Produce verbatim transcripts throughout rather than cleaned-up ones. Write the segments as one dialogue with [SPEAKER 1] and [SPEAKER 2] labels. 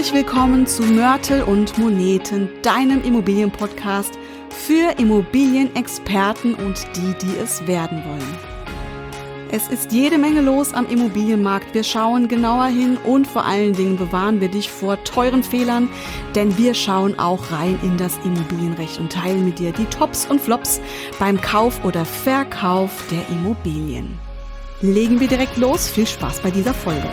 [SPEAKER 1] Herzlich willkommen zu Mörtel und Moneten, deinem Immobilienpodcast für Immobilienexperten und die, die es werden wollen. Es ist jede Menge los am Immobilienmarkt. Wir schauen genauer hin und vor allen Dingen bewahren wir dich vor teuren Fehlern, denn wir schauen auch rein in das Immobilienrecht und teilen mit dir die Tops und Flops beim Kauf oder Verkauf der Immobilien. Legen wir direkt los. Viel Spaß bei dieser Folge.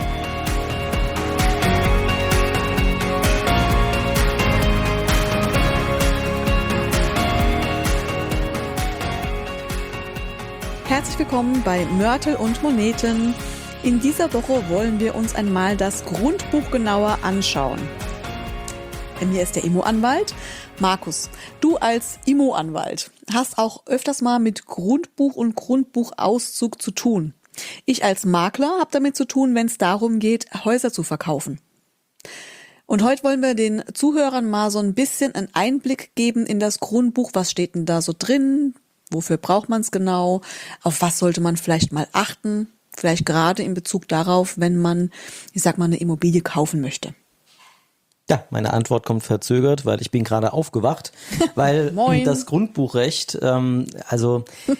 [SPEAKER 1] Herzlich willkommen bei Mörtel und Moneten. In dieser Woche wollen wir uns einmal das Grundbuch genauer anschauen. Bei mir ist der Immo-Anwalt. Markus, du als Immo-Anwalt hast auch öfters mal mit Grundbuch und Grundbuchauszug zu tun. Ich als Makler habe damit zu tun, wenn es darum geht, Häuser zu verkaufen. Und heute wollen wir den Zuhörern mal so ein bisschen einen Einblick geben in das Grundbuch. Was steht denn da so drin? Wofür braucht man es genau? Auf was sollte man vielleicht mal achten? Vielleicht gerade in Bezug darauf, wenn man, ich sag mal, eine Immobilie kaufen möchte.
[SPEAKER 2] Ja, meine Antwort kommt verzögert, weil ich bin gerade aufgewacht, weil das Grundbuchrecht, ähm, also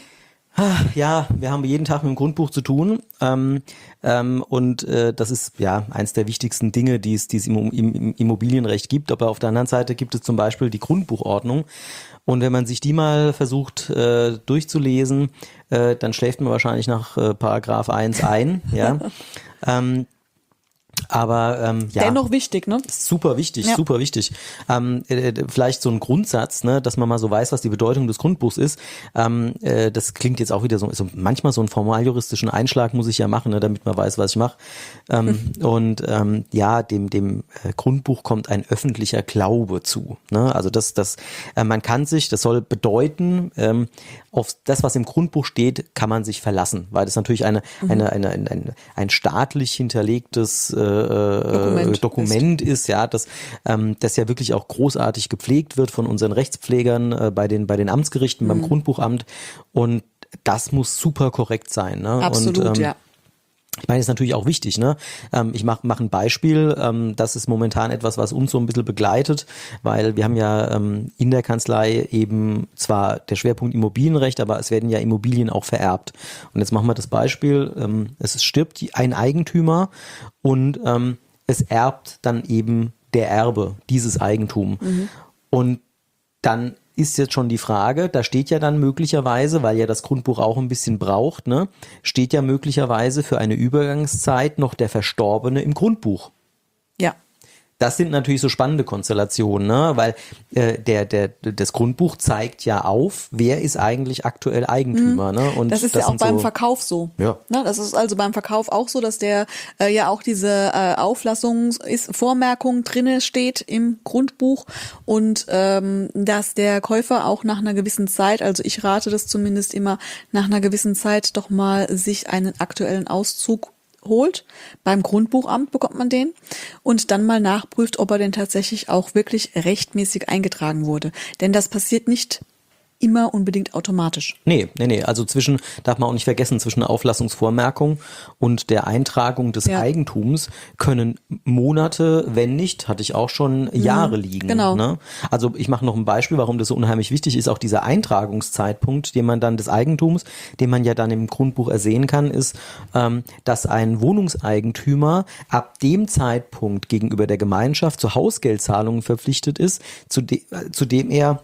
[SPEAKER 2] ja, wir haben jeden Tag mit dem Grundbuch zu tun ähm, ähm, und äh, das ist ja eins der wichtigsten Dinge, die es, die es im, im Immobilienrecht gibt. Aber auf der anderen Seite gibt es zum Beispiel die Grundbuchordnung. Und wenn man sich die mal versucht äh, durchzulesen, äh, dann schläft man wahrscheinlich nach äh, Paragraph eins ein. Ja. ähm, aber ähm, ja,
[SPEAKER 1] dennoch wichtig, ne?
[SPEAKER 2] Super wichtig,
[SPEAKER 1] ja.
[SPEAKER 2] super wichtig. Ähm, äh, vielleicht so ein Grundsatz, ne, dass man mal so weiß, was die Bedeutung des Grundbuchs ist. Ähm, äh, das klingt jetzt auch wieder so, so manchmal so einen formaljuristischen Einschlag muss ich ja machen, ne, damit man weiß, was ich mache. Ähm, hm. Und ähm, ja, dem dem äh, Grundbuch kommt ein öffentlicher Glaube zu. Ne? Also das, das, äh, man kann sich, das soll bedeuten, ähm, auf das, was im Grundbuch steht, kann man sich verlassen, weil das natürlich eine, mhm. eine, eine, eine, ein, ein staatlich hinterlegtes äh, Dokument, Dokument ist. ist, ja, das, ähm, das ja wirklich auch großartig gepflegt wird von unseren Rechtspflegern äh, bei den bei den Amtsgerichten, mhm. beim Grundbuchamt, und das muss super korrekt sein. Ne?
[SPEAKER 1] Absolut,
[SPEAKER 2] und, ähm,
[SPEAKER 1] ja.
[SPEAKER 2] Ich meine, das ist natürlich auch wichtig, ne? Ähm, ich mache mach ein Beispiel, ähm, das ist momentan etwas, was uns so ein bisschen begleitet, weil wir haben ja ähm, in der Kanzlei eben zwar der Schwerpunkt Immobilienrecht, aber es werden ja Immobilien auch vererbt. Und jetzt machen wir das Beispiel, ähm, es stirbt ein Eigentümer und ähm, es erbt dann eben der Erbe dieses Eigentum. Mhm. Und dann ist jetzt schon die Frage, da steht ja dann möglicherweise, weil ja das Grundbuch auch ein bisschen braucht, ne, steht ja möglicherweise für eine Übergangszeit noch der Verstorbene im Grundbuch.
[SPEAKER 1] Ja.
[SPEAKER 2] Das sind natürlich so spannende Konstellationen, ne? Weil äh, der der das Grundbuch zeigt ja auf, wer ist eigentlich aktuell Eigentümer. Mhm. Ne? Und
[SPEAKER 1] das ist das ja auch beim so Verkauf so.
[SPEAKER 2] Ja.
[SPEAKER 1] Ne? Das ist also beim Verkauf auch so, dass der äh, ja auch diese äh, Auflassung ist, Vormerkung drinne steht im Grundbuch und ähm, dass der Käufer auch nach einer gewissen Zeit, also ich rate das zumindest immer, nach einer gewissen Zeit doch mal sich einen aktuellen Auszug holt. Beim Grundbuchamt bekommt man den und dann mal nachprüft, ob er denn tatsächlich auch wirklich rechtmäßig eingetragen wurde. Denn das passiert nicht immer unbedingt automatisch.
[SPEAKER 2] Nee, nee, nee. Also zwischen, darf man auch nicht vergessen, zwischen der Auflassungsvormerkung und der Eintragung des ja. Eigentums können Monate, wenn nicht, hatte ich auch schon Jahre mhm, liegen.
[SPEAKER 1] Genau.
[SPEAKER 2] Ne? Also ich mache noch ein Beispiel, warum das so unheimlich wichtig ist. Auch dieser Eintragungszeitpunkt, den man dann des Eigentums, den man ja dann im Grundbuch ersehen kann, ist, ähm, dass ein Wohnungseigentümer ab dem Zeitpunkt gegenüber der Gemeinschaft zu Hausgeldzahlungen verpflichtet ist, zu, de- zu dem er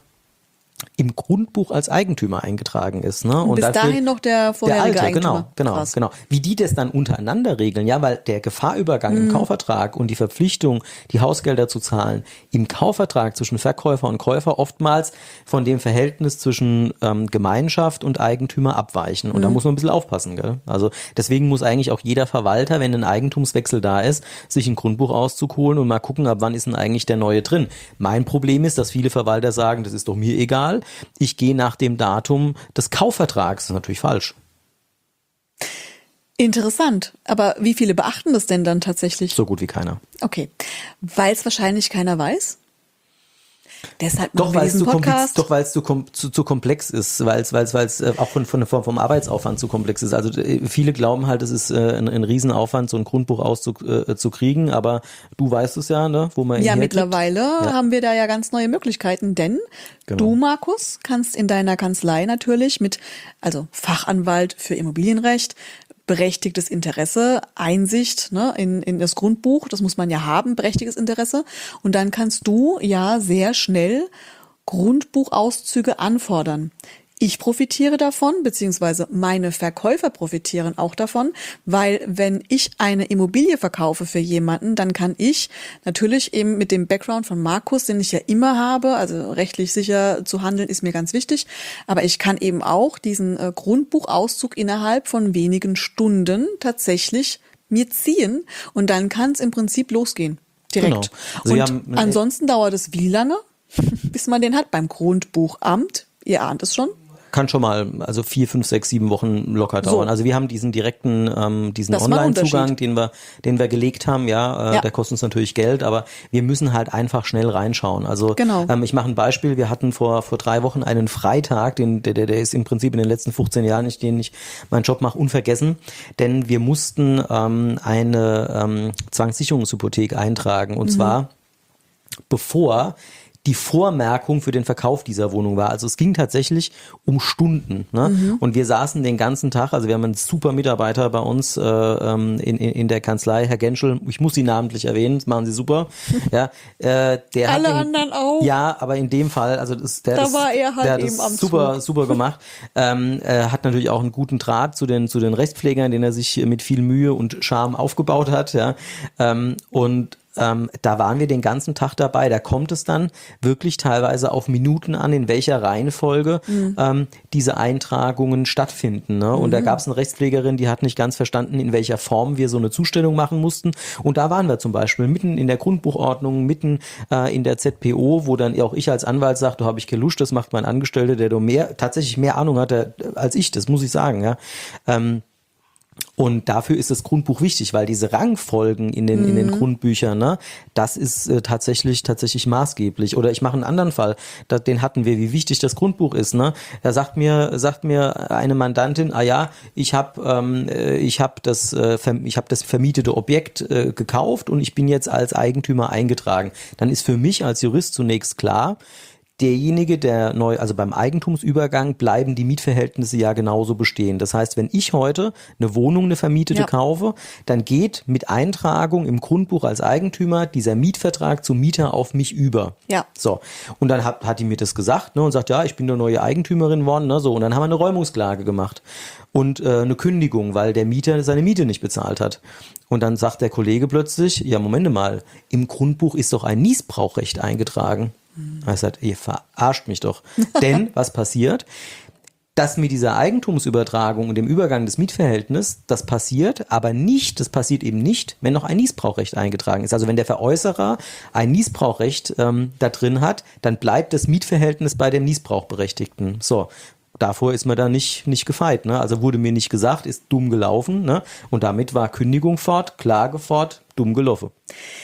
[SPEAKER 2] im Grundbuch als Eigentümer eingetragen ist. Ne?
[SPEAKER 1] Und bis
[SPEAKER 2] dafür,
[SPEAKER 1] dahin noch der vorherige
[SPEAKER 2] der alte,
[SPEAKER 1] Eigentümer.
[SPEAKER 2] Genau, genau, genau. Wie die das dann untereinander regeln, ja, weil der Gefahrübergang mhm. im Kaufvertrag und die Verpflichtung, die Hausgelder zu zahlen, im Kaufvertrag zwischen Verkäufer und Käufer oftmals von dem Verhältnis zwischen ähm, Gemeinschaft und Eigentümer abweichen. Und mhm. da muss man ein bisschen aufpassen. Gell? Also deswegen muss eigentlich auch jeder Verwalter, wenn ein Eigentumswechsel da ist, sich ein Grundbuchauszug holen und mal gucken, ab wann ist denn eigentlich der neue drin. Mein Problem ist, dass viele Verwalter sagen, das ist doch mir egal. Ich gehe nach dem Datum des Kaufvertrags. Das ist natürlich falsch.
[SPEAKER 1] Interessant. Aber wie viele beachten das denn dann tatsächlich?
[SPEAKER 2] So gut wie keiner.
[SPEAKER 1] Okay. Weil es wahrscheinlich keiner weiß? Deshalb
[SPEAKER 2] Doch,
[SPEAKER 1] machen wir
[SPEAKER 2] weil es
[SPEAKER 1] diesen
[SPEAKER 2] zu, komplex,
[SPEAKER 1] Podcast.
[SPEAKER 2] doch, weil es zu, kom- zu, zu komplex ist, weil es weil es weil es auch von, von, vom vom Arbeitsaufwand zu komplex ist. Also äh, viele glauben halt, es ist äh, ein, ein Riesenaufwand, so ein Grundbuch auszug, äh, zu kriegen, aber du weißt es ja, ne, wo man ihn
[SPEAKER 1] Ja,
[SPEAKER 2] herkriegt.
[SPEAKER 1] mittlerweile
[SPEAKER 2] Ja.
[SPEAKER 1] haben wir da ja ganz neue Möglichkeiten, denn
[SPEAKER 2] Genau.
[SPEAKER 1] du, Markus, kannst in deiner Kanzlei natürlich mit, also Fachanwalt für Immobilienrecht, berechtigtes Interesse, Einsicht ne, in, in das Grundbuch, das muss man ja haben, berechtigtes Interesse. Und dann kannst du ja sehr schnell Grundbuchauszüge anfordern. Ich profitiere davon, beziehungsweise meine Verkäufer profitieren auch davon, weil wenn ich eine Immobilie verkaufe für jemanden, dann kann ich natürlich eben mit dem Background von Markus, den ich ja immer habe, also rechtlich sicher zu handeln, ist mir ganz wichtig, aber ich kann eben auch diesen äh, Grundbuchauszug innerhalb von wenigen Stunden tatsächlich mir ziehen und dann kann es im Prinzip losgehen, direkt.
[SPEAKER 2] Genau. Also wir
[SPEAKER 1] und
[SPEAKER 2] haben-
[SPEAKER 1] ansonsten dauert es wie lange, bis man den hat beim Grundbuchamt? Ihr ahnt es schon.
[SPEAKER 2] Kann schon mal, also vier, fünf, sechs, sieben Wochen locker dauern.
[SPEAKER 1] So.
[SPEAKER 2] Also wir haben diesen direkten, ähm, diesen
[SPEAKER 1] Das ist mal ein
[SPEAKER 2] Online-Zugang,
[SPEAKER 1] Unterschied.
[SPEAKER 2] den wir, den wir gelegt haben, ja, äh,
[SPEAKER 1] Ja.
[SPEAKER 2] der kostet uns natürlich Geld, aber wir müssen halt einfach schnell reinschauen. Also
[SPEAKER 1] Genau.
[SPEAKER 2] ähm, ich mache ein Beispiel. Wir hatten vor vor drei Wochen einen Freitag, den der der der ist im Prinzip in den letzten fünfzehn Jahren, ich den ich meinen Job mache, unvergessen, denn wir mussten ähm, eine ähm, Zwangssicherungshypothek eintragen und
[SPEAKER 1] Mhm.
[SPEAKER 2] zwar bevor die Vormerkung für den Verkauf dieser Wohnung war. Also es ging tatsächlich um Stunden. Ne?
[SPEAKER 1] Mhm.
[SPEAKER 2] Und wir saßen den ganzen Tag, also wir haben einen super Mitarbeiter bei uns äh, ähm, in, in, in der Kanzlei, Herr Genschel, ich muss Sie namentlich erwähnen, das machen Sie super. Ja, äh, der
[SPEAKER 1] Alle
[SPEAKER 2] hat in,
[SPEAKER 1] anderen auch.
[SPEAKER 2] Ja, aber in dem Fall, also das, der
[SPEAKER 1] Da
[SPEAKER 2] ist,
[SPEAKER 1] war er halt
[SPEAKER 2] der hat
[SPEAKER 1] eben
[SPEAKER 2] das
[SPEAKER 1] am
[SPEAKER 2] super,
[SPEAKER 1] Zug.
[SPEAKER 2] super gemacht. Ähm, er hat natürlich auch einen guten Draht zu den zu den Rechtspflegern, den er sich mit viel Mühe und Charme aufgebaut hat. Ja, ähm, und Ähm, da waren wir den ganzen Tag dabei. Da kommt es dann wirklich teilweise auf Minuten an, in welcher Reihenfolge mhm. ähm, diese Eintragungen stattfinden. Ne? Und mhm. da gab es eine Rechtspflegerin, die hat nicht ganz verstanden, in welcher Form wir so eine Zustellung machen mussten. Und da waren wir zum Beispiel mitten in der Grundbuchordnung, mitten äh, in der Z P O, wo dann auch ich als Anwalt sage, da habe ich keine Lust, das macht mein Angestellter, der doch mehr, tatsächlich mehr Ahnung hat der, als ich, das muss ich sagen. Ja. Ähm, Und dafür ist das Grundbuch wichtig, weil diese Rangfolgen in den, mhm. in den Grundbüchern, ne, das ist äh, tatsächlich, tatsächlich maßgeblich. Oder ich mache einen anderen Fall, da, den hatten wir, wie wichtig das Grundbuch ist, ne. Da sagt mir, sagt mir eine Mandantin, ah ja, ich habe, ähm, ich habe das, äh, ich habe das vermietete Objekt äh, gekauft und ich bin jetzt als Eigentümer eingetragen. Dann ist für mich als Jurist zunächst klar, derjenige, der neu, also beim Eigentumsübergang bleiben die Mietverhältnisse ja genauso bestehen. Das heißt, wenn ich heute eine Wohnung, eine vermietete
[SPEAKER 1] ja.
[SPEAKER 2] kaufe, dann geht mit Eintragung im Grundbuch als Eigentümer dieser Mietvertrag zum Mieter auf mich über.
[SPEAKER 1] Ja.
[SPEAKER 2] So. Und dann hat, hat die mir das gesagt, ne, und sagt, ja, ich bin eine neue Eigentümerin geworden, ne, so. Und dann haben wir eine Räumungsklage gemacht. Und äh, eine Kündigung, weil der Mieter seine Miete nicht bezahlt hat. Und dann sagt der Kollege plötzlich, ja, Moment mal, im Grundbuch ist doch ein Niesbrauchrecht eingetragen. Er sagt, ihr verarscht mich doch. Denn was passiert? Das mit dieser Eigentumsübertragung und dem Übergang des Mietverhältnisses, das passiert, aber nicht, das passiert eben nicht, wenn noch ein Niesbrauchrecht eingetragen ist. Also wenn der Veräußerer ein Niesbrauchrecht ähm, da drin hat, dann bleibt das Mietverhältnis bei dem Niesbrauchberechtigten. So. Davor ist man da nicht, nicht gefeit, ne? Also wurde mir nicht gesagt, ist dumm gelaufen, ne? Und damit war Kündigung fort, Klage fort, dumm gelaufen.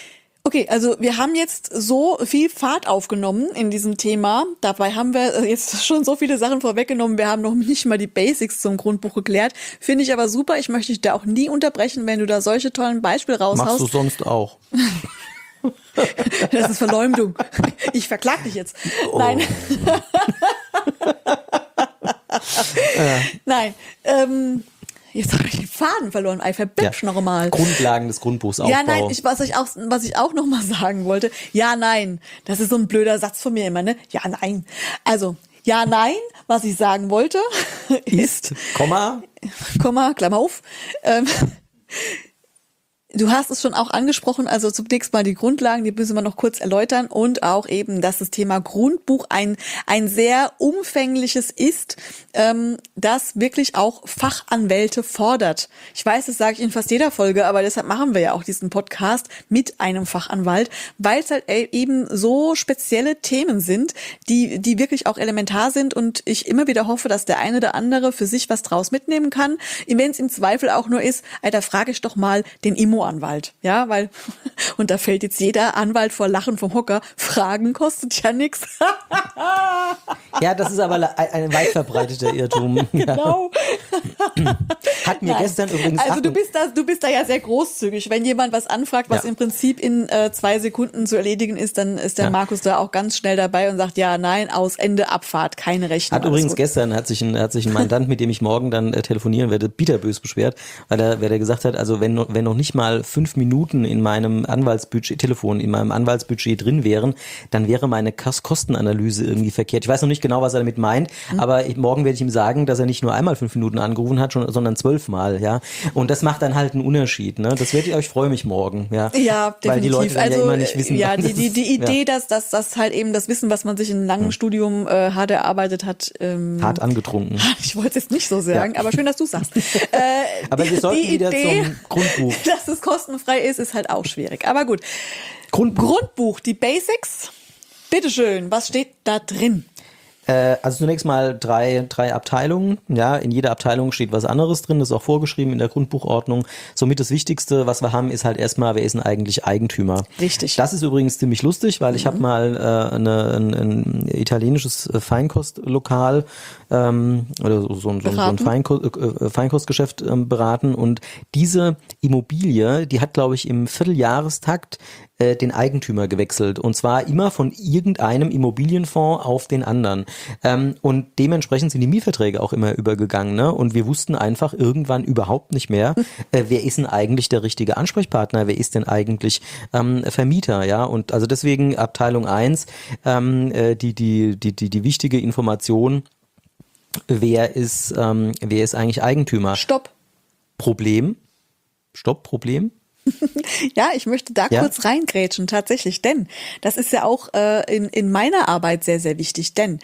[SPEAKER 1] Okay, also wir haben jetzt so viel Fahrt aufgenommen in diesem Thema. Dabei haben wir jetzt schon so viele Sachen vorweggenommen. Wir haben noch nicht mal die Basics zum Grundbuch geklärt. Finde ich aber super. Ich möchte dich da auch nie unterbrechen, wenn du da solche tollen Beispiele raushaust.
[SPEAKER 2] Machst du sonst auch.
[SPEAKER 1] Das ist Verleumdung. Ich verklag dich jetzt. Oh. Nein. äh. Nein. Ähm, jetzt habe ich den Faden verloren. Ich verbitsch
[SPEAKER 2] ja.
[SPEAKER 1] noch mal.
[SPEAKER 2] Grundlagen des Grundbuchs aufbauen.
[SPEAKER 1] Ja, nein, ich, was ich auch, was ich auch noch mal sagen wollte. Ja, nein. Das ist so ein blöder Satz von mir immer, ne? Ja, nein. Also, ja, nein. Was ich sagen wollte ist,
[SPEAKER 2] ist Komma,
[SPEAKER 1] Komma, Klammer auf. Ähm, Du hast es schon auch angesprochen, also zunächst mal die Grundlagen, die müssen wir noch kurz erläutern und auch eben, dass das Thema Grundbuch ein ein sehr umfängliches ist, ähm, das wirklich auch Fachanwälte fordert. Ich weiß, das sage ich in fast jeder Folge, aber deshalb machen wir ja auch diesen Podcast mit einem Fachanwalt, weil es halt eben so spezielle Themen sind, die die wirklich auch elementar sind und ich immer wieder hoffe, dass der eine oder andere für sich was draus mitnehmen kann. Wenn es im Zweifel auch nur ist, Alter, frage ich doch mal den Immo Immo-Anwalt. Ja, weil, und da fällt jetzt jeder Anwalt vor Lachen vom Hocker. Fragen kostet ja nichts.
[SPEAKER 2] Ja, das ist aber ein weit verbreiteter Irrtum.
[SPEAKER 1] Genau.
[SPEAKER 2] Hat mir
[SPEAKER 1] Nein.
[SPEAKER 2] gestern übrigens...
[SPEAKER 1] Also du bist, da, du bist da ja sehr großzügig. Wenn jemand was anfragt, was
[SPEAKER 2] ja.
[SPEAKER 1] im Prinzip in äh, zwei Sekunden zu erledigen ist, dann ist der
[SPEAKER 2] ja.
[SPEAKER 1] Markus da auch ganz schnell dabei und sagt, ja, nein, aus, Ende, Abfahrt, keine Rechnung.
[SPEAKER 2] Hat übrigens gut. gestern, hat sich, ein, hat sich ein Mandant, mit dem ich morgen dann äh, telefonieren werde, bitterbös beschwert, weil er, weil er gesagt hat, also wenn, wenn noch nicht mal fünf Minuten in meinem Anwaltsbudget, Telefon, in meinem Anwaltsbudget drin wären, dann wäre meine Kostenanalyse irgendwie verkehrt. Ich weiß noch nicht genau, was er damit meint, mhm. aber ich, morgen werde ich ihm sagen, dass er nicht nur einmal fünf Minuten angerufen hat, schon, sondern zwölfmal, ja. Und das macht dann halt einen Unterschied, ne. Das werde ich euch, freue mich morgen, ja.
[SPEAKER 1] Ja, definitiv.
[SPEAKER 2] Weil die Leute dann
[SPEAKER 1] also,
[SPEAKER 2] ja immer nicht wissen,
[SPEAKER 1] ja, die, die, die Idee,
[SPEAKER 2] ja.
[SPEAKER 1] dass, dass, dass halt eben das Wissen, was man sich in einem langen hm. Studium äh, hart erarbeitet hat, ähm,
[SPEAKER 2] hart angetrunken.
[SPEAKER 1] Ich wollte es jetzt nicht so sagen, ja. aber schön, dass du sagst. Äh,
[SPEAKER 2] aber
[SPEAKER 1] die,
[SPEAKER 2] wir sollten
[SPEAKER 1] die
[SPEAKER 2] wieder
[SPEAKER 1] Idee,
[SPEAKER 2] zum Grundbuch.
[SPEAKER 1] Dass es kostenfrei ist, ist halt auch schwierig. Aber gut. Grundbuch, Grundbuch die Basics. Bitteschön, was steht da drin?
[SPEAKER 2] Also zunächst mal drei, drei Abteilungen. Ja, in jeder Abteilung steht was anderes drin. Das ist auch vorgeschrieben in der Grundbuchordnung. Somit das Wichtigste, was wir haben, ist halt erstmal, wer ist denn eigentlich Eigentümer?
[SPEAKER 1] Richtig.
[SPEAKER 2] Das ist übrigens ziemlich lustig, weil ich mhm. habe mal äh, eine, ein, ein italienisches Feinkostlokal ähm, oder so, so, so ein Feinkost, äh, Feinkostgeschäft ähm, beraten. Und diese Immobilie, die hat, glaube ich, im Vierteljahrestakt den Eigentümer gewechselt und zwar immer von irgendeinem Immobilienfonds auf den anderen ähm, und dementsprechend sind die Mietverträge auch immer übergegangen, ne? Und wir wussten einfach irgendwann überhaupt nicht mehr, äh, wer ist denn eigentlich der richtige Ansprechpartner, wer ist denn eigentlich ähm, Vermieter, ja, und also deswegen Abteilung eins ähm, äh, die, die, die, die, die wichtige Information, wer ist, ähm, wer ist eigentlich Eigentümer?
[SPEAKER 1] Stopp.
[SPEAKER 2] Problem. Stopp, Problem.
[SPEAKER 1] Ja, ich möchte da
[SPEAKER 2] ja?
[SPEAKER 1] kurz reingrätschen, tatsächlich, denn das ist ja auch äh, in, in meiner Arbeit sehr, sehr wichtig, denn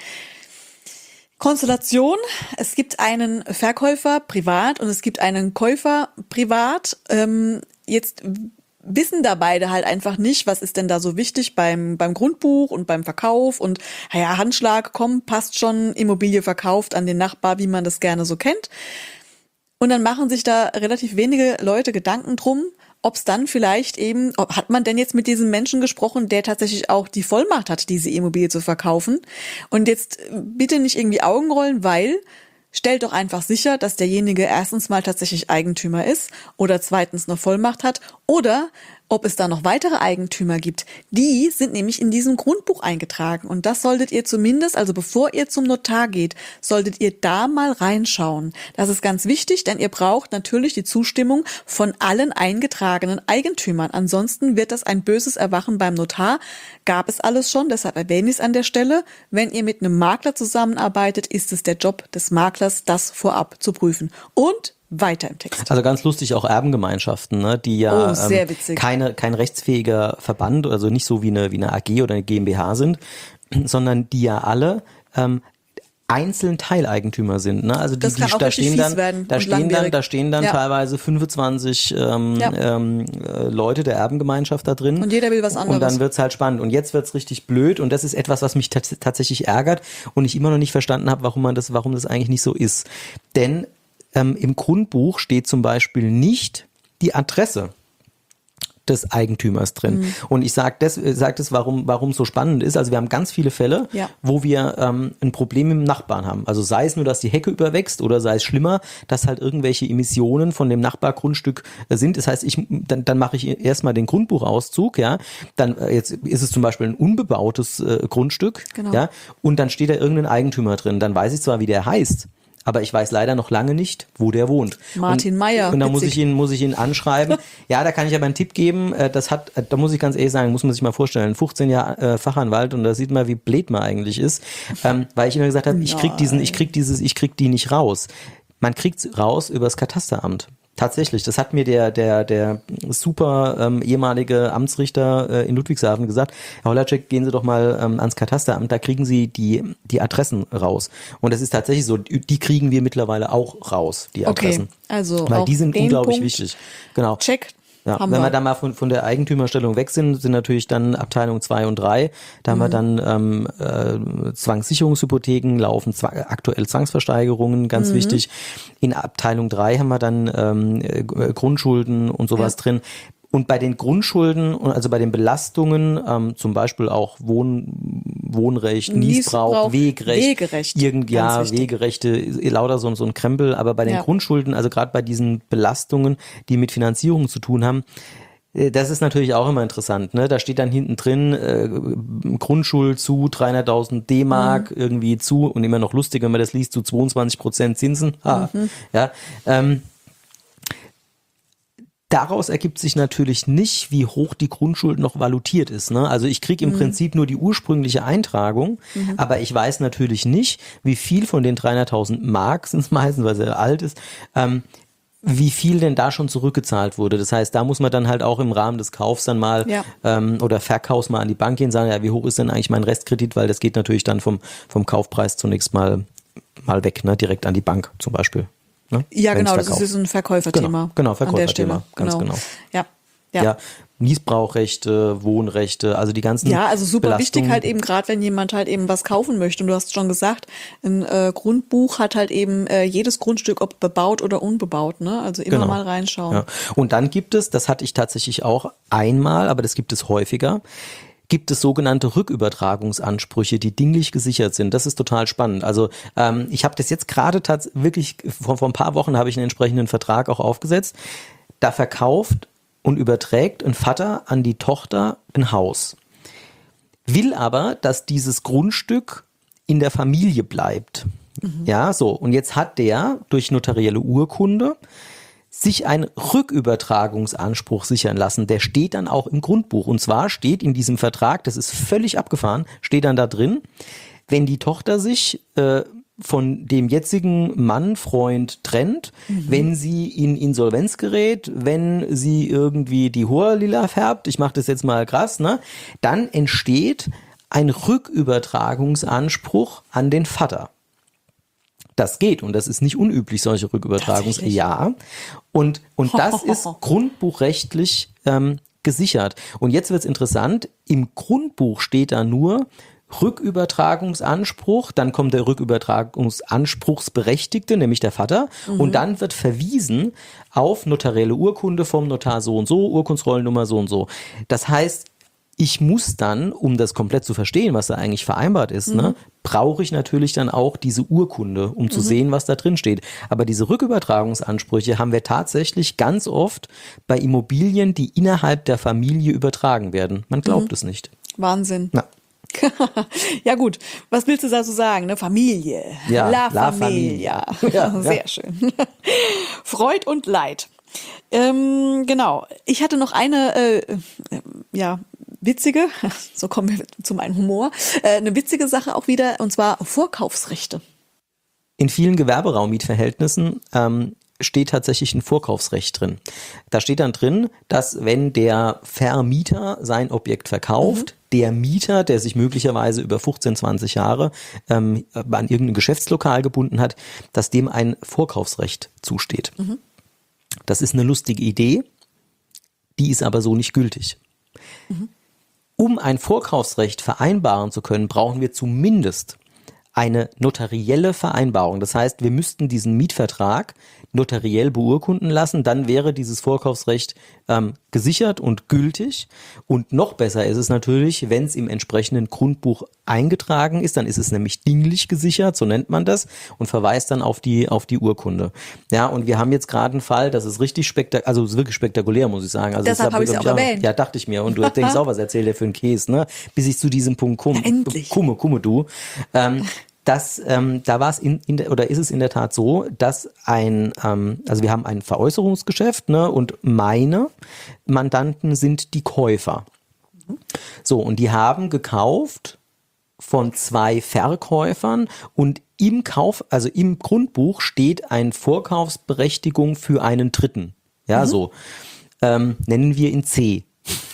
[SPEAKER 1] Konstellation, es gibt einen Verkäufer privat und es gibt einen Käufer privat, ähm, jetzt wissen da beide halt einfach nicht, was ist denn da so wichtig beim beim Grundbuch und beim Verkauf und ja, Handschlag, komm, passt schon, Immobilie verkauft an den Nachbar, wie man das gerne so kennt. Und dann machen sich da relativ wenige Leute Gedanken drum, ob es dann vielleicht eben, ob, hat man denn jetzt mit diesem Menschen gesprochen, der tatsächlich auch die Vollmacht hat, diese Immobilie zu verkaufen? Und jetzt bitte nicht irgendwie Augen rollen, weil stellt doch einfach sicher, dass derjenige erstens mal tatsächlich Eigentümer ist oder zweitens eine Vollmacht hat oder ob es da noch weitere Eigentümer gibt. Die sind nämlich in diesem Grundbuch eingetragen und das solltet ihr zumindest, also bevor ihr zum Notar geht, solltet ihr da mal reinschauen. Das ist ganz wichtig, denn ihr braucht natürlich die Zustimmung von allen eingetragenen Eigentümern. Ansonsten wird das ein böses Erwachen beim Notar. Gab es alles schon, deshalb erwähne ich es an der Stelle. Wenn ihr mit einem Makler zusammenarbeitet, ist es der Job des Maklers, das vorab zu prüfen. Und weiter im Text.
[SPEAKER 2] Also ganz lustig auch Erbengemeinschaften, ne, die ja
[SPEAKER 1] oh, sehr
[SPEAKER 2] ähm, keine kein rechtsfähiger Verband, also nicht so wie eine wie eine A G oder eine GmbH sind, sondern die ja alle ähm, einzeln Teileigentümer sind, ne? Also die,
[SPEAKER 1] das kann
[SPEAKER 2] die
[SPEAKER 1] auch
[SPEAKER 2] da stehen dann, da stehen
[SPEAKER 1] langwierig.
[SPEAKER 2] dann, da stehen dann
[SPEAKER 1] ja.
[SPEAKER 2] teilweise fünfundzwanzig ähm,
[SPEAKER 1] ja.
[SPEAKER 2] ähm, äh, Leute der Erbengemeinschaft da drin.
[SPEAKER 1] Und jeder will was anderes.
[SPEAKER 2] Und dann wird's halt spannend. Und jetzt wird's richtig blöd. Und das ist etwas, was mich t- tatsächlich ärgert und ich immer noch nicht verstanden habe, warum man das, warum das eigentlich nicht so ist. Denn ähm, im Grundbuch steht zum Beispiel nicht die Adresse des Eigentümers drin. Mhm. Und ich sage das, sag das, warum warum es so spannend ist. Also wir haben ganz viele Fälle, ja. wo wir ähm, ein Problem mit dem Nachbarn haben. Also sei es nur, dass die Hecke überwächst oder sei es schlimmer, dass halt irgendwelche Emissionen von dem Nachbargrundstück äh, sind. Das heißt, ich dann, dann mache ich erstmal den Grundbuchauszug, ja. Dann äh, jetzt ist es zum Beispiel ein unbebautes äh, Grundstück, genau. ja. Und dann steht da irgendein Eigentümer drin. Dann weiß ich zwar, wie der heißt, aber ich weiß leider noch lange nicht, wo der wohnt.
[SPEAKER 1] Martin Meyer.
[SPEAKER 2] Und da muss ich ihn, muss ich ihn anschreiben. Ja, da kann ich aber einen Tipp geben. Das hat, da muss ich ganz ehrlich sagen, muss man sich mal vorstellen, fünfzehn Jahre Fachanwalt und da sieht man, wie blöd man eigentlich ist, ähm, weil ich immer gesagt habe, ich krieg diesen, ich krieg dieses, ich krieg die nicht raus. Man kriegt's raus übers Katasteramt. Tatsächlich, das hat mir der der der super ähm, ehemalige Amtsrichter äh, in Ludwigshafen gesagt. Herr Holacek, gehen Sie doch mal ähm, ans Katasteramt, da kriegen Sie die die Adressen raus. Und das ist tatsächlich so, die kriegen wir mittlerweile auch raus, die Adressen.
[SPEAKER 1] Okay, also
[SPEAKER 2] weil die sind unglaublich
[SPEAKER 1] Punkt
[SPEAKER 2] wichtig. Genau.
[SPEAKER 1] Check.
[SPEAKER 2] Ja, wenn wir dann mal von, von der Eigentümerstellung weg sind, sind natürlich dann Abteilung zwei und drei. Da haben mhm. wir dann ähm, äh, Zwangssicherungshypotheken, laufen zwang, aktuell Zwangsversteigerungen, ganz mhm. wichtig. In Abteilung drei haben wir dann ähm, äh, Grundschulden und sowas ja. drin. Und bei den Grundschulden, also bei den Belastungen, ähm, zum Beispiel auch Wohn, Wohnrecht, Niesbrauch,
[SPEAKER 1] Niesbrauch,
[SPEAKER 2] Wegerecht,
[SPEAKER 1] Wegerecht,
[SPEAKER 2] irgend, ja,
[SPEAKER 1] wichtig.
[SPEAKER 2] Wegerechte, lauter so, so ein Krempel, aber bei den
[SPEAKER 1] Ja.
[SPEAKER 2] Grundschulden, also gerade bei diesen Belastungen, die mit Finanzierung zu tun haben, äh, das ist natürlich auch immer interessant, ne? Da steht dann hinten drin, äh, Grundschuld zu dreihunderttausend D-Mark
[SPEAKER 1] Mhm.
[SPEAKER 2] irgendwie zu und immer noch lustig, wenn man das liest, zu zweiundzwanzig Prozent Zinsen. Ha.
[SPEAKER 1] Mhm.
[SPEAKER 2] Ja, ähm, Daraus ergibt sich natürlich nicht, wie hoch die Grundschuld noch valutiert ist. Ne? Also ich kriege im
[SPEAKER 1] Mhm.
[SPEAKER 2] Prinzip nur die ursprüngliche Eintragung,
[SPEAKER 1] Mhm.
[SPEAKER 2] aber ich weiß natürlich nicht, wie viel von den dreihunderttausend Mark, sind es meistens, weil es ja alt ist, ähm, wie viel denn da schon zurückgezahlt wurde. Das heißt, da muss man dann halt auch im Rahmen des Kaufs dann mal
[SPEAKER 1] Ja.
[SPEAKER 2] ähm, oder Verkaufs mal an die Bank gehen und sagen, ja, wie hoch ist denn eigentlich mein Restkredit, weil das geht natürlich dann vom, vom Kaufpreis zunächst mal, mal weg, ne? Direkt an die Bank zum Beispiel. Ne?
[SPEAKER 1] Ja,
[SPEAKER 2] Wenn's
[SPEAKER 1] genau, das
[SPEAKER 2] verkauft.
[SPEAKER 1] ist ein Verkäuferthema.
[SPEAKER 2] Genau, genau,
[SPEAKER 1] an der
[SPEAKER 2] Verkäuferthema,
[SPEAKER 1] Stelle.
[SPEAKER 2] ganz genau.
[SPEAKER 1] Ja. Ja.
[SPEAKER 2] Ja, Niesbrauchrechte, Wohnrechte, also die ganzen
[SPEAKER 1] Ja, also super
[SPEAKER 2] Belastungen.
[SPEAKER 1] wichtig halt eben gerade, wenn jemand halt eben was kaufen möchte. Und du hast schon gesagt, ein äh, Grundbuch hat halt eben äh, jedes Grundstück, ob bebaut oder unbebaut, ne? Also immer
[SPEAKER 2] Genau.
[SPEAKER 1] mal reinschauen.
[SPEAKER 2] Ja. Und dann gibt es, das hatte ich tatsächlich auch einmal, aber das gibt es häufiger, gibt es sogenannte Rückübertragungsansprüche, die dinglich gesichert sind. Das ist total spannend. Also ähm, ich habe das jetzt gerade tats- wirklich, vor, vor ein paar Wochen habe ich einen entsprechenden Vertrag auch aufgesetzt. Da verkauft und überträgt ein Vater an die Tochter ein Haus. Will aber, dass dieses Grundstück in der Familie bleibt. Mhm. Ja, so. Und jetzt hat der durch notarielle Urkunde sich einen Rückübertragungsanspruch sichern lassen. Der steht dann auch im Grundbuch. Und zwar steht in diesem Vertrag, das ist völlig abgefahren, steht dann da drin, wenn die Tochter sich äh, von dem jetzigen Mann, Freund trennt, mhm. wenn sie in Insolvenz gerät, wenn sie irgendwie die Haare lila färbt, ich mache das jetzt mal krass, ne, dann entsteht ein Rückübertragungsanspruch an den Vater. Das geht und das ist nicht unüblich, solche Rückübertragungs... Ja, und, und das ist grundbuchrechtlich ähm, gesichert. Und jetzt wird's interessant, im Grundbuch steht da nur Rückübertragungsanspruch, dann kommt der Rückübertragungsanspruchsberechtigte, nämlich der Vater, mhm. und dann wird verwiesen auf notarielle Urkunde vom Notar so und so, Urkundsrollennummer so und so. Das heißt, ich muss dann, um das komplett zu verstehen, was da eigentlich vereinbart ist, mhm. ne, brauche ich natürlich dann auch diese Urkunde, um zu mhm. sehen, was da drin steht. Aber diese Rückübertragungsansprüche haben wir tatsächlich ganz oft bei Immobilien, die innerhalb der Familie übertragen werden. Man glaubt mhm. es nicht.
[SPEAKER 1] Wahnsinn.
[SPEAKER 2] Ja.
[SPEAKER 1] Ja gut, was willst du da so sagen? Ne? Familie,
[SPEAKER 2] ja,
[SPEAKER 1] La,
[SPEAKER 2] La
[SPEAKER 1] Familia.
[SPEAKER 2] Familia. Ja,
[SPEAKER 1] sehr
[SPEAKER 2] ja.
[SPEAKER 1] schön. Freud und Leid. Ähm, genau, ich hatte noch eine, äh, ja, witzige, so kommen wir zu meinem Humor, äh, eine witzige Sache auch wieder, und zwar Vorkaufsrechte.
[SPEAKER 2] In vielen Gewerberaummietverhältnissen ähm, steht tatsächlich ein Vorkaufsrecht drin. Da steht dann drin, dass wenn der Vermieter sein Objekt verkauft, mhm. der Mieter, der sich möglicherweise über fünfzehn, zwanzig Jahre ähm, an irgendein Geschäftslokal gebunden hat, dass dem ein Vorkaufsrecht zusteht. Mhm. Das ist eine lustige Idee, die ist aber so nicht gültig. Mhm. Um ein Vorkaufsrecht vereinbaren zu können, brauchen wir zumindest eine notarielle Vereinbarung. Das heißt, wir müssten diesen Mietvertrag notariell beurkunden lassen, dann wäre dieses Vorkaufsrecht ähm, gesichert und gültig. Und noch besser ist es natürlich, wenn es im entsprechenden Grundbuch eingetragen ist, dann ist es nämlich dinglich gesichert, so nennt man das, und verweist dann auf die auf die Urkunde. Ja, und wir haben jetzt gerade einen Fall, das ist richtig spektakulär, also ist wirklich spektakulär, muss ich sagen. Also
[SPEAKER 1] deshalb habe ich es auch erwähnt.
[SPEAKER 2] Ja, dachte ich mir. Und du denkst auch, was erzählt der für einen Käse, ne? Bis ich zu diesem Punkt komme.
[SPEAKER 1] Ja, endlich.
[SPEAKER 2] Kumme, kumme du. Ähm, Das, ähm, da war es in, in der, oder ist es in der Tat so, dass ein, ähm, also wir haben ein Veräußerungsgeschäft, ne, und meine Mandanten sind die Käufer. Mhm. So, und die haben gekauft von zwei Verkäufern und im Kauf, also im Grundbuch steht eine Vorkaufsberechtigung für einen Dritten. Ja, mhm. so. Ähm, nennen wir ihn C.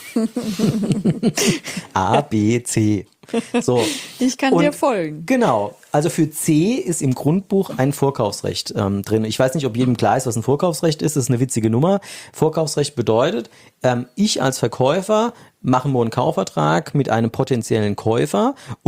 [SPEAKER 2] A, B, C. So.
[SPEAKER 1] Ich kann
[SPEAKER 2] und
[SPEAKER 1] dir folgen.
[SPEAKER 2] Genau. Also für C ist im Grundbuch ein Vorkaufsrecht ähm, drin. Ich weiß nicht, ob jedem klar ist, was ein Vorkaufsrecht ist. Das ist eine witzige Nummer. Vorkaufsrecht bedeutet, ähm, ich als Verkäufer mache mir einen Kaufvertrag mit einem potenziellen Käufer und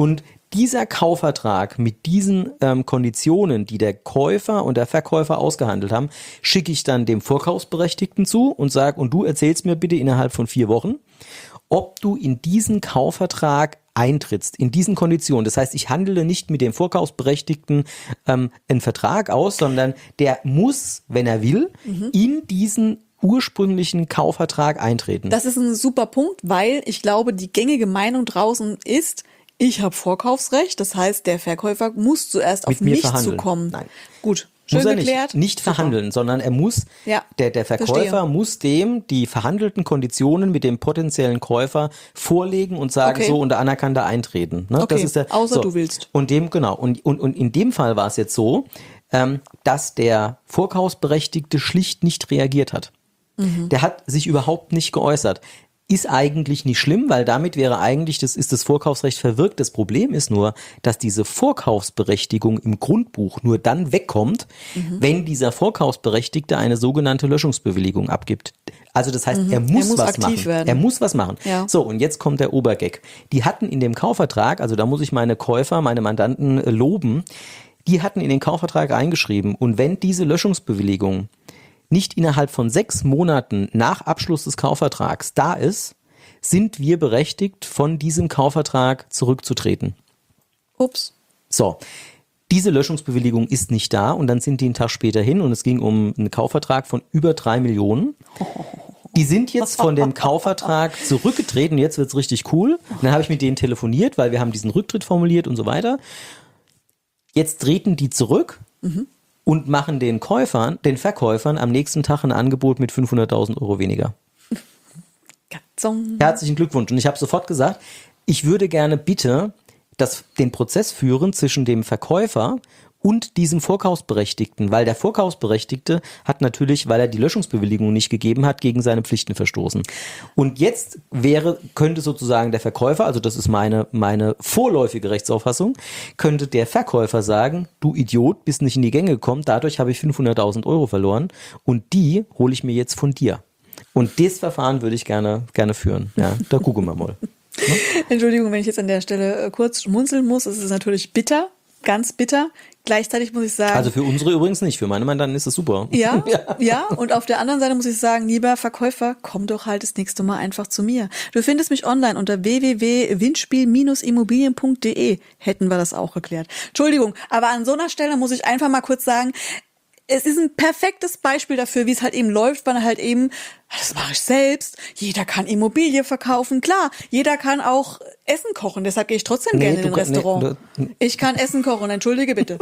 [SPEAKER 2] dieser Kaufvertrag mit diesen ähm, Konditionen, die der Käufer und der Verkäufer ausgehandelt haben, schicke ich dann dem Vorkaufsberechtigten zu und sage, und du erzählst mir bitte innerhalb von vier Wochen, ob du in diesen Kaufvertrag eintrittst, in diesen Konditionen. Das heißt, ich handle nicht mit dem Vorkaufsberechtigten ähm, einen Vertrag aus, sondern der muss, wenn er will, mhm. in diesen ursprünglichen Kaufvertrag eintreten.
[SPEAKER 1] Das ist ein super Punkt, weil ich glaube, die gängige Meinung draußen ist, ich habe Vorkaufsrecht, das heißt, der Verkäufer muss zuerst
[SPEAKER 2] mit
[SPEAKER 1] auf
[SPEAKER 2] mir
[SPEAKER 1] mich
[SPEAKER 2] verhandeln.
[SPEAKER 1] zukommen.
[SPEAKER 2] Nein.
[SPEAKER 1] Gut. Schön
[SPEAKER 2] muss er
[SPEAKER 1] geklärt.
[SPEAKER 2] nicht, nicht verhandeln, sondern er muss,
[SPEAKER 1] ja,
[SPEAKER 2] der, der Verkäufer
[SPEAKER 1] verstehe.
[SPEAKER 2] muss dem die verhandelten Konditionen mit dem potenziellen Käufer vorlegen und sagen,
[SPEAKER 1] okay.
[SPEAKER 2] so unter anerkannter eintreten. Ne?
[SPEAKER 1] Okay,
[SPEAKER 2] das ist der,
[SPEAKER 1] außer
[SPEAKER 2] so.
[SPEAKER 1] du willst.
[SPEAKER 2] Und dem, genau, und, und, und in dem Fall war es jetzt so, ähm, dass der Vorkaufsberechtigte schlicht nicht reagiert hat. Mhm. Der hat sich überhaupt nicht geäußert. Ist eigentlich nicht schlimm, weil damit wäre eigentlich, das ist das Vorkaufsrecht verwirkt. Das Problem ist nur, dass diese Vorkaufsberechtigung im Grundbuch nur dann wegkommt, mhm. wenn dieser Vorkaufsberechtigte eine sogenannte Löschungsbewilligung abgibt. Also das heißt, mhm. er, muss er muss was machen.
[SPEAKER 1] Werden.
[SPEAKER 2] Er muss was machen.
[SPEAKER 1] Ja.
[SPEAKER 2] So, und jetzt kommt der Obergag. Die hatten in dem Kaufvertrag, also da muss ich meine Käufer, meine Mandanten äh, loben, die hatten in den Kaufvertrag eingeschrieben, und wenn diese Löschungsbewilligung nicht innerhalb von sechs Monaten nach Abschluss des Kaufvertrags da ist, sind wir berechtigt, von diesem Kaufvertrag zurückzutreten.
[SPEAKER 1] Ups.
[SPEAKER 2] So, diese Löschungsbewilligung ist nicht da, und dann sind die einen Tag später hin, und es ging um einen Kaufvertrag von über drei Millionen. Die sind jetzt von dem Kaufvertrag zurückgetreten, jetzt wird's richtig cool. Und dann habe ich mit denen telefoniert, weil wir haben diesen Rücktritt formuliert und so weiter. Jetzt treten die zurück. Mhm. Und machen den Käufern, den Verkäufern am nächsten Tag ein Angebot mit fünfhunderttausend Euro weniger. Herzlichen Glückwunsch. Und ich habe sofort gesagt, ich würde gerne bitte das, den Prozess führen zwischen dem Verkäufer und diesem Vorkaufsberechtigten, weil der Vorkaufsberechtigte hat natürlich, weil er die Löschungsbewilligung nicht gegeben hat, gegen seine Pflichten verstoßen. Und jetzt wäre, könnte sozusagen der Verkäufer, also das ist meine, meine vorläufige Rechtsauffassung, könnte der Verkäufer sagen, du Idiot, bist nicht in die Gänge gekommen, dadurch habe ich fünfhunderttausend Euro verloren, und die hole ich mir jetzt von dir. Und das Verfahren würde ich gerne, gerne führen. Ja, da gucken wir mal.
[SPEAKER 1] Ja? Entschuldigung, wenn ich jetzt an der Stelle kurz schmunzeln muss, es ist natürlich bitter. Ganz bitter. Gleichzeitig muss ich sagen...
[SPEAKER 2] Also für unsere übrigens nicht, für meine Mandanten ist das super.
[SPEAKER 1] Ja, ja, ja. Und auf der anderen Seite muss ich sagen, lieber Verkäufer, komm doch halt das nächste Mal einfach zu mir. Du findest mich online unter w w w punkt windspiel Bindestrich immobilien punkt d e. Hätten wir das auch geklärt. Entschuldigung, aber an so einer Stelle muss ich einfach mal kurz sagen, es ist ein perfektes Beispiel dafür, wie es halt eben läuft, weil halt eben, das mache ich selbst, jeder kann Immobilie verkaufen, klar, jeder kann auch Essen kochen, deshalb gehe ich trotzdem nee, gerne in ein Restaurant. Nee, du, ich kann Essen kochen, entschuldige bitte.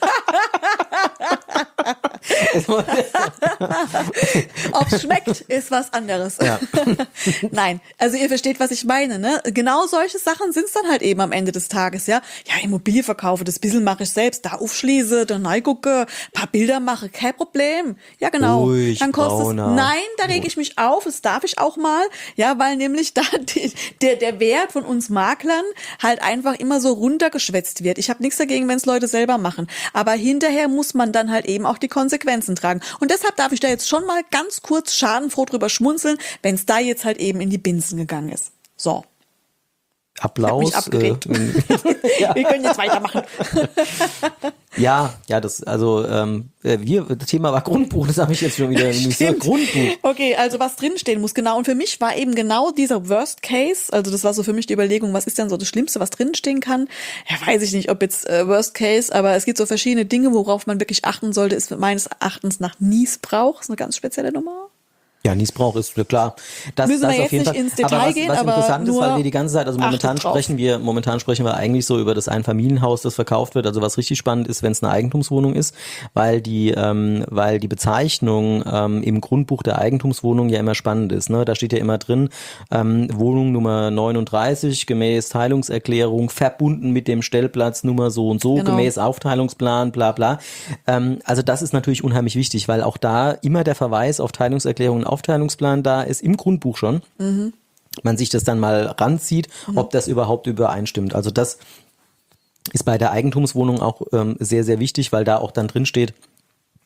[SPEAKER 1] Ob's schmeckt, ist was anderes. Ja. Nein, also ihr versteht, was ich meine, ne? Genau solche Sachen sind's dann halt eben am Ende des Tages, ja. Ja, Immobilie verkaufe, das bisschen mache ich selbst, da aufschließe, dann reingucke, paar Bilder mache, kein Problem. Ja, genau.
[SPEAKER 2] Ruhig,
[SPEAKER 1] dann kostet es, nein, da rege
[SPEAKER 2] Ruhig.
[SPEAKER 1] ich mich auf, das darf ich auch mal, ja, weil nämlich da die, der, der Wert von uns Maklern halt einfach immer so runtergeschwätzt wird. Ich habe nichts dagegen, wenn es Leute selber machen, aber hinterher muss man dann halt eben auch die Konsequenzen tragen. Und deshalb darf ich da jetzt schon mal ganz kurz schadenfroh drüber schmunzeln, wenn es da jetzt halt eben in die Binsen gegangen ist. So.
[SPEAKER 2] Applaus.
[SPEAKER 1] Ich hab mich abgeregt.
[SPEAKER 2] Äh,
[SPEAKER 1] ja. Wir können jetzt weitermachen.
[SPEAKER 2] Ja, ja, das, also ähm, wir, das Thema war Grundbuch, das habe ich jetzt schon wieder nicht so Grundbuch.
[SPEAKER 1] Okay, also was drinstehen muss, genau. Und für mich war eben genau dieser Worst Case, also das war so für mich die Überlegung, was ist denn so das Schlimmste, was drinstehen kann? Ja, weiß ich nicht, ob jetzt äh, Worst Case, aber es gibt so verschiedene Dinge, worauf man wirklich achten sollte, ist meines Erachtens nach Niesbrauch, ist eine ganz spezielle Nummer.
[SPEAKER 2] Ja, Niesbrauch ist klar. Das,
[SPEAKER 1] Müssen
[SPEAKER 2] das
[SPEAKER 1] wir jetzt
[SPEAKER 2] auf jeden
[SPEAKER 1] nicht
[SPEAKER 2] Fall.
[SPEAKER 1] ins Detail
[SPEAKER 2] aber was,
[SPEAKER 1] gehen,
[SPEAKER 2] was
[SPEAKER 1] aber
[SPEAKER 2] interessant
[SPEAKER 1] nur
[SPEAKER 2] ist, weil wir die ganze Zeit, also momentan sprechen wir, momentan sprechen wir eigentlich so über das Einfamilienhaus, das verkauft wird. Also was richtig spannend ist, wenn es eine Eigentumswohnung ist, weil die, ähm, weil die Bezeichnung ähm, im Grundbuch der Eigentumswohnung ja immer spannend ist. Ne? Da steht ja immer drin, ähm, Wohnung Nummer neununddreißig gemäß Teilungserklärung verbunden mit dem Stellplatz Nummer so und so
[SPEAKER 1] genau.
[SPEAKER 2] gemäß Aufteilungsplan, bla bla. Ähm, also das ist natürlich unheimlich wichtig, weil auch da immer der Verweis auf Teilungserklärung und Aufteilungsplan da ist im Grundbuch schon. Mhm. Man sich das dann mal ranzieht, mhm. ob das überhaupt übereinstimmt. Also das ist bei der Eigentumswohnung auch ähm, sehr, sehr wichtig, weil da auch dann drin steht,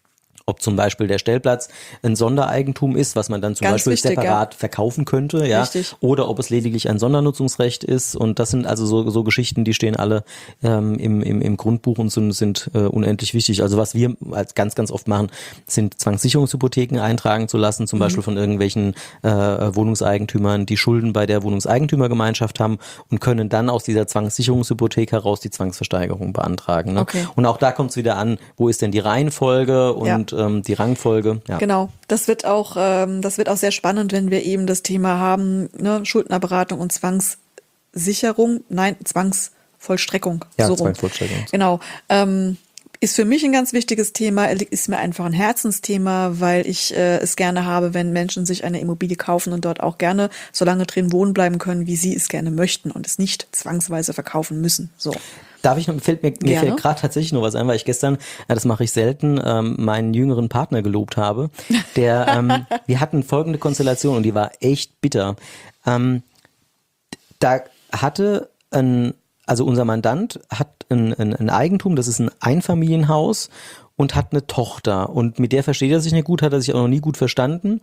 [SPEAKER 2] Ob zum Beispiel der Stellplatz ein Sondereigentum ist, was man dann zum
[SPEAKER 1] Ganz
[SPEAKER 2] Beispiel
[SPEAKER 1] wichtig,
[SPEAKER 2] separat
[SPEAKER 1] ja.
[SPEAKER 2] verkaufen könnte, ja,
[SPEAKER 1] Richtig.
[SPEAKER 2] oder ob es lediglich ein Sondernutzungsrecht ist. Und das sind also so, so Geschichten, die stehen alle ähm, im, im, im Grundbuch und sind, sind äh, unendlich wichtig. Also was wir als ganz, ganz oft machen, sind Zwangssicherungshypotheken eintragen zu lassen, zum mhm. Beispiel von irgendwelchen äh, Wohnungseigentümern, die Schulden bei der Wohnungseigentümergemeinschaft haben und können dann aus dieser Zwangssicherungshypothek heraus die Zwangsversteigerung beantragen. Ne?
[SPEAKER 1] Okay.
[SPEAKER 2] Und auch da kommt es wieder an, wo ist denn die Reihenfolge und ja. ähm, die Rangfolge. Ja.
[SPEAKER 1] Genau, das wird auch, ähm, das wird auch sehr spannend, wenn wir eben das Thema haben, ne, Schuldnerberatung und Zwangssicherung, nein, Zwangsvollstreckung.
[SPEAKER 2] Ja,
[SPEAKER 1] so rum.
[SPEAKER 2] Zwangsvollstreckung.
[SPEAKER 1] Genau. Ähm, ist für mich ein ganz wichtiges Thema, ist mir einfach ein Herzensthema, weil ich äh, es gerne habe, wenn Menschen sich eine Immobilie kaufen und dort auch gerne so lange drin wohnen bleiben können, wie sie es gerne möchten und es nicht zwangsweise verkaufen müssen. So.
[SPEAKER 2] Darf ich noch, fällt mir, mir fällt gerade tatsächlich noch was ein, weil ich gestern, ja, das mache ich selten, ähm, meinen jüngeren Partner gelobt habe. Der, ähm, wir hatten folgende Konstellation und die war echt bitter. Ähm, da hatte ein, also unser Mandant hat ein, ein, ein Eigentum, das ist ein Einfamilienhaus und hat eine Tochter und mit der versteht er sich nicht gut, hat er sich auch noch nie gut verstanden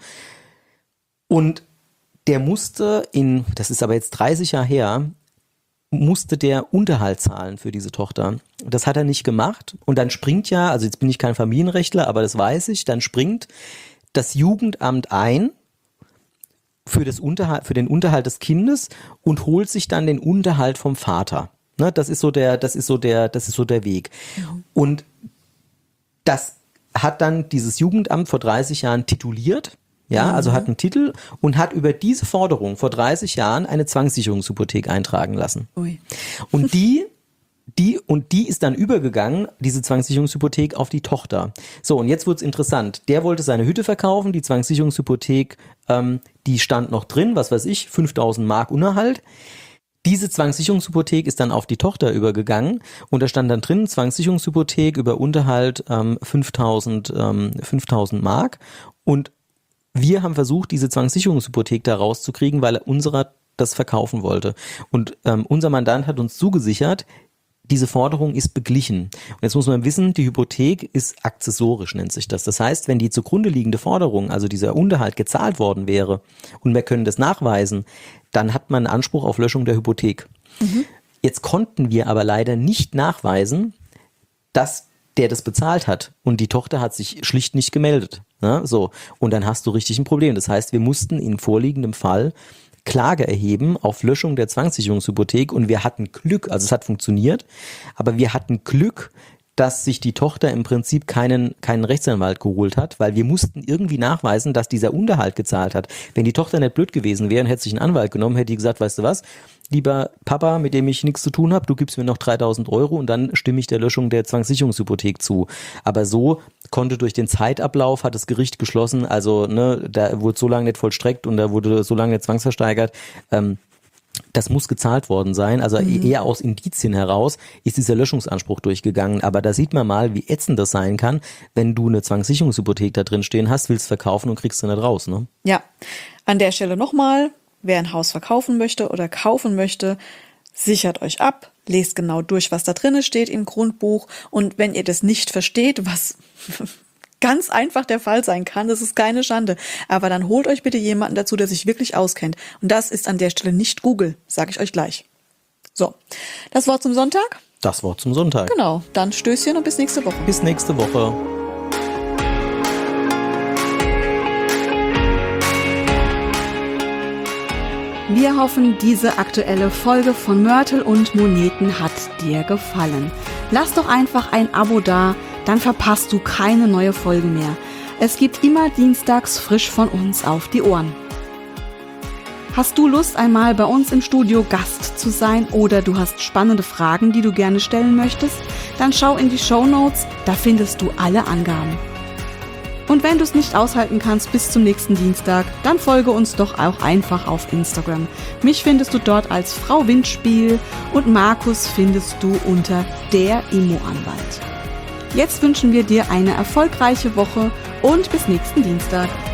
[SPEAKER 2] und der musste in, das ist aber jetzt dreißig Jahre her, musste der Unterhalt zahlen für diese Tochter. Das hat er nicht gemacht. Und dann springt ja, also jetzt bin ich kein Familienrechtler, aber das weiß ich, dann springt das Jugendamt ein für, das Unterhalt, für den Unterhalt des Kindes und holt sich dann den Unterhalt vom Vater. Ne, das ist so der, das ist so der, das ist so der Weg. Mhm. Und das hat dann dieses Jugendamt vor dreißig Jahren tituliert. Ja, also hat einen Titel und hat über diese Forderung vor dreißig Jahren eine Zwangssicherungshypothek eintragen lassen. Ui. Und die, die, und die ist dann übergegangen, diese Zwangssicherungshypothek, auf die Tochter. So, und jetzt wird's interessant. Der wollte seine Hütte verkaufen, die Zwangssicherungshypothek, ähm, die stand noch drin, was weiß ich, fünftausend Mark Unterhalt. Diese Zwangssicherungshypothek ist dann auf die Tochter übergegangen und da stand dann drin, Zwangssicherungshypothek über Unterhalt ähm, fünftausend, ähm, fünftausend Mark und wir haben versucht, diese Zwangssicherungshypothek da rauszukriegen, weil unserer das verkaufen wollte. Und ähm, unser Mandant hat uns zugesichert, diese Forderung ist beglichen. Und jetzt muss man wissen, die Hypothek ist akzessorisch, nennt sich das. Das heißt, wenn die zugrunde liegende Forderung, also dieser Unterhalt, gezahlt worden wäre und wir können das nachweisen, dann hat man einen Anspruch auf Löschung der Hypothek. Mhm. Jetzt konnten wir aber leider nicht nachweisen, dass der das bezahlt hat und die Tochter hat sich schlicht nicht gemeldet. Ne? So. Und dann hast du richtig ein Problem. Das heißt, wir mussten in vorliegendem Fall Klage erheben auf Löschung der Zwangssicherungshypothek und wir hatten Glück, also es hat funktioniert, aber wir hatten Glück, dass sich die Tochter im Prinzip keinen, keinen Rechtsanwalt geholt hat, weil wir mussten irgendwie nachweisen, dass dieser Unterhalt gezahlt hat. Wenn die Tochter nicht blöd gewesen wäre und hätte sich einen Anwalt genommen, hätte die gesagt, weißt du was, lieber Papa, mit dem ich nichts zu tun habe, du gibst mir noch dreitausend Euro und dann stimme ich der Löschung der Zwangssicherungshypothek zu. Aber so konnte durch den Zeitablauf, hat das Gericht geschlossen, also ne, da wurde so lange nicht vollstreckt und da wurde so lange nicht zwangsversteigert, ähm, das muss gezahlt worden sein, also mhm. eher aus Indizien heraus ist dieser Löschungsanspruch durchgegangen, aber da sieht man mal, wie ätzend das sein kann, wenn du eine Zwangssicherungshypothek da drin stehen hast, willst verkaufen und kriegst du nicht raus, ne?
[SPEAKER 1] Ja, an der Stelle nochmal, wer ein Haus verkaufen möchte oder kaufen möchte, sichert euch ab, lest genau durch, was da drin steht im Grundbuch und wenn ihr das nicht versteht, was ganz einfach der Fall sein kann, das ist keine Schande. Aber dann holt euch bitte jemanden dazu, der sich wirklich auskennt. Und das ist an der Stelle nicht Google, sage ich euch gleich. So, das Wort zum Sonntag?
[SPEAKER 2] Das Wort zum Sonntag.
[SPEAKER 1] Genau, dann Stößchen und bis nächste Woche.
[SPEAKER 2] Bis nächste Woche.
[SPEAKER 3] Wir hoffen, diese aktuelle Folge von Mörtel und Moneten hat dir gefallen. Lass doch einfach ein Abo da, dann verpasst du keine neue Folge mehr. Es gibt immer dienstags frisch von uns auf die Ohren. Hast du Lust, einmal bei uns im Studio Gast zu sein oder du hast spannende Fragen, die du gerne stellen möchtest? Dann schau in die Shownotes, da findest du alle Angaben. Und wenn du es nicht aushalten kannst bis zum nächsten Dienstag, dann folge uns doch auch einfach auf Instagram. Mich findest du dort als Frau Windspiel und Markus findest du unter der Immo-Anwalt. Jetzt wünschen wir dir eine erfolgreiche Woche und bis nächsten Dienstag.